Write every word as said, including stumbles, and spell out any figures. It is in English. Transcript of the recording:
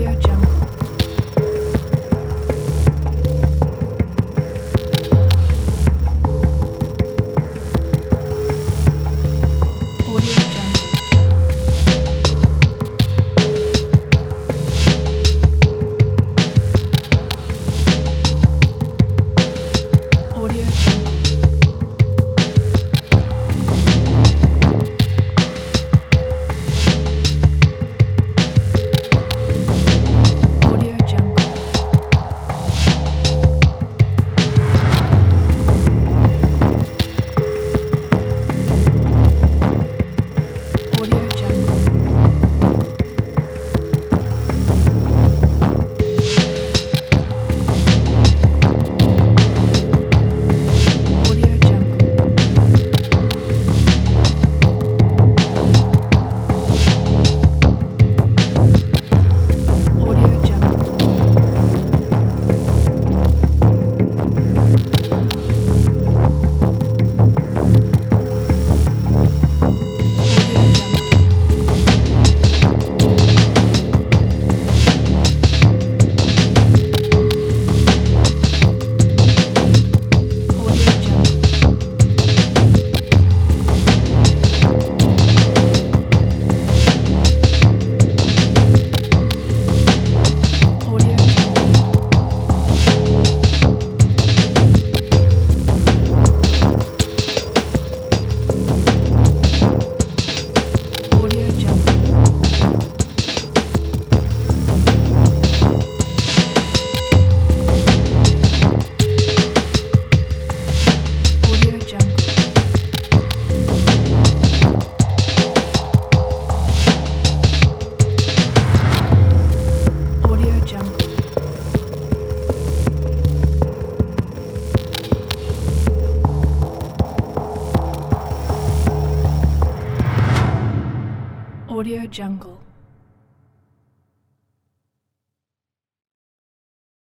Audio Jungle. Audio Jungle. Audio Jungle. Audio Jungle. Audio Jungle. Audio Jungle. Audio Jungle. Audio Jungle. Audio Jungle. Audio Jungle. Audio Jungle. Audio Jungle. Audio Jungle. Audio Jungle.